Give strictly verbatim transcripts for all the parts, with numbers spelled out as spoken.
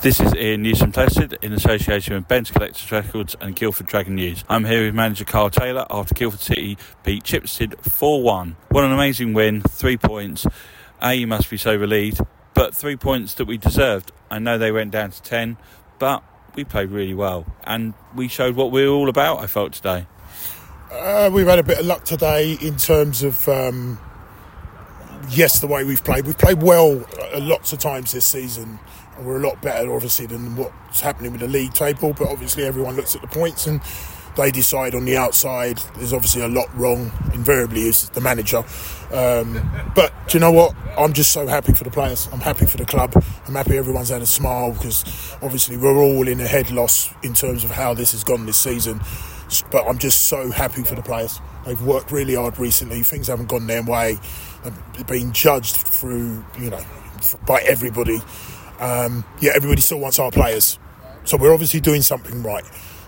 This is Ian Newsom Plested in association with Ben's Collectors Records and Guildford Dragon News. I'm here with manager Carl Taylor after Guildford City beat Chipstead four one. What an amazing win, three points. A, you must be so relieved, but three points that we deserved. I know they went down to ten, but we played really well and we showed what we were all about, I felt, today. Uh, we've had a bit of luck today in terms of, um, yes, the way we've played. We've played well uh, lots of times this season. We're a lot better, obviously, than what's happening with the league table, but obviously everyone looks at the points and they decide on the outside. There's obviously a lot wrong. Invariably, it's the manager. Um, but do you know what? I'm just so happy for the players. I'm happy for the club. I'm happy everyone's had a smile because obviously we're all in a head loss in terms of how this has gone this season. But I'm just so happy for the players. They've worked really hard recently. Things haven't gone their way. They've been judged through, you know, by everybody. Um, yeah, everybody still wants our players. So we're obviously doing something right.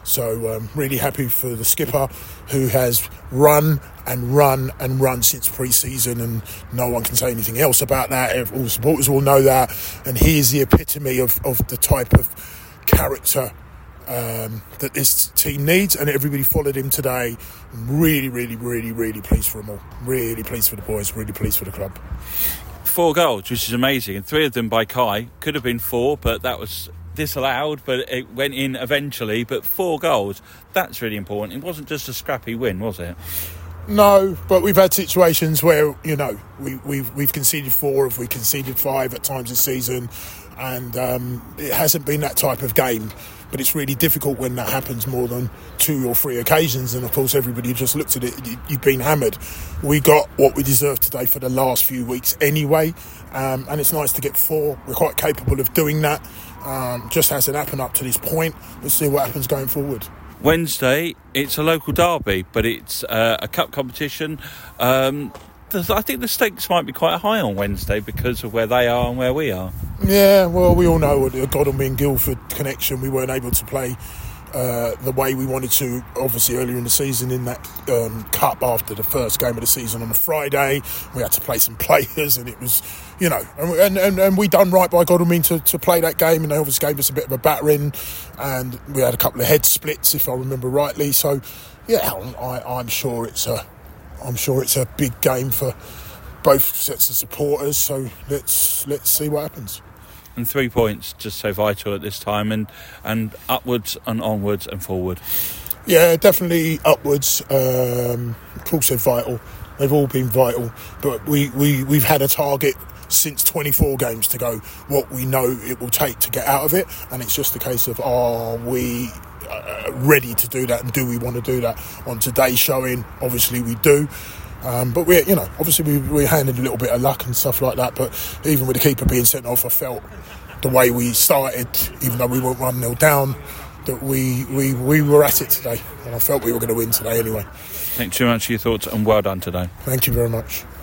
So um, really happy for the skipper who has run and run and run since pre-season, and no one can say anything else about that. All supporters will know that. And he is the epitome of, of the type of character um, that this team needs, and everybody followed him today. I'm really, really, really, really pleased for them all. Really pleased for the boys, really pleased for the club. Four goals, which is amazing, and three of them by Kai. Could have been four, but that was disallowed, but it went in eventually. But four goals, that's really important. It wasn't just a scrappy win, was it? No, but we've had situations where, you know, we, we've we've conceded four, if we conceded five at times this season, and um, it hasn't been that type of game. But it's really difficult when that happens more than two or three occasions. And of course, everybody just looks at it. You've been hammered. We got what we deserved today for the last few weeks anyway. Um, and it's nice to get four. We're quite capable of doing that. Um, just hasn't happened up to this point. Let's see what happens going forward. Wednesday, it's a local derby, but it's uh, a cup competition. Um, I think the stakes might be quite high on Wednesday because of where they are and where we are. Yeah, well, we all know the Godalming Guildford connection. We weren't able to play uh, the way we wanted to, obviously, earlier in the season in that um, cup after the first game of the season on a Friday. We had to play some players, and it was, you know, and and, and we done right by Godalming to, to play that game, and they obviously gave us a bit of a battering, and we had a couple of head splits, if I remember rightly. So, yeah, I, I'm sure it's a, I'm sure it's a big game for both sets of supporters. So let's let's see what happens. And three points, just so vital at this time, and and upwards and onwards and forward. Yeah, definitely upwards. Um, of course, they're vital. They've all been vital, but we, we, we've had a target since twenty-four games to go, what we know it will take to get out of it, and it's just a case of, are we uh, ready to do that, and do we want to do that? On today's showing, obviously we do. Um, but we're, you know, obviously we, we handed a little bit of luck and stuff like that. But even with the keeper being sent off, I felt the way we started, even though we weren't one nil down, that we, we, we were at it today. And I felt we were going to win today anyway. Thank you very much for your thoughts, and well done today. Thank you very much.